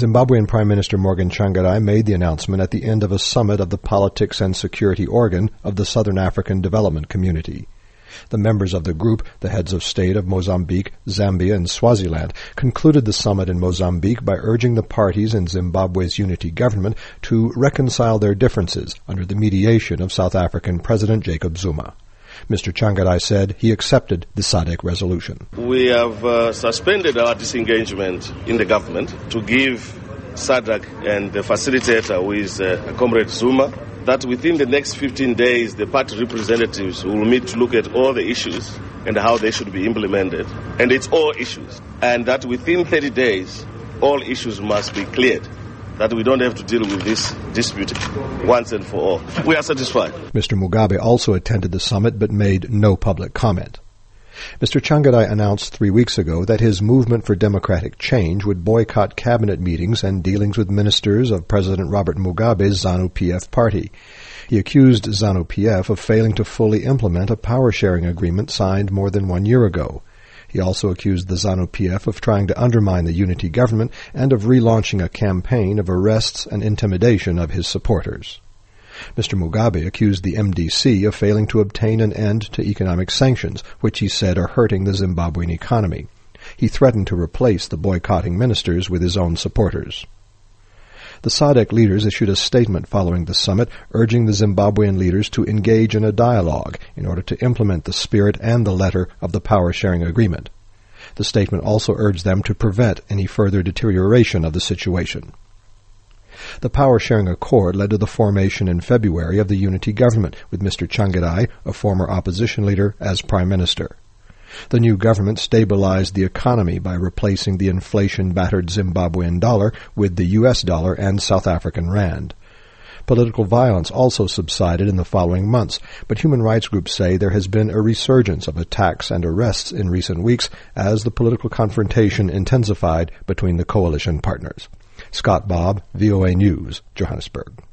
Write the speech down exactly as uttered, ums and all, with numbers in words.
Zimbabwean Prime Minister Morgan Tsvangirai made the announcement at the end of a summit of the Politics and Security Organ of the Southern African Development Community. The members of the group, the heads of state of Mozambique, Zambia, and Swaziland, concluded the summit in Mozambique by urging the parties in Zimbabwe's unity government to reconcile their differences under the mediation of South African President Jacob Zuma. Mister Tsvangirai said he accepted the S A D C resolution. We have uh, suspended our disengagement in the government to give S A D C and the facilitator, who is uh, Comrade Zuma, that within the next fifteen days, the party representatives will meet to look at all the issues and how they should be implemented. And it's all issues. And that within thirty days, all issues must be cleared. That we don't have to deal with this dispute once and for all. We are satisfied. Mister Mugabe also attended the summit but made no public comment. Mister Tsvangirai announced three weeks ago that his movement for democratic change would boycott cabinet meetings and dealings with ministers of President Robert Mugabe's ZANU-P F party. He accused ZANU-P F of failing to fully implement a power-sharing agreement signed more than one year ago. He also accused the ZANU-P F of trying to undermine the unity government and of relaunching a campaign of arrests and intimidation of his supporters. Mister Mugabe accused the M D C of failing to obtain an end to economic sanctions, which he said are hurting the Zimbabwean economy. He threatened to replace the boycotting ministers with his own supporters. The S A D C leaders issued a statement following the summit, urging the Zimbabwean leaders to engage in a dialogue in order to implement the spirit and the letter of the power-sharing agreement. The statement also urged them to prevent any further deterioration of the situation. The power-sharing accord led to the formation in February of the unity government, with Mister Tsvangirai, a former opposition leader, as prime minister. The new government stabilized the economy by replacing the inflation-battered Zimbabwean dollar with the U S dollar and South African rand. Political violence also subsided in the following months, but human rights groups say there has been a resurgence of attacks and arrests in recent weeks as the political confrontation intensified between the coalition partners. Scott Bobb, V O A News, Johannesburg.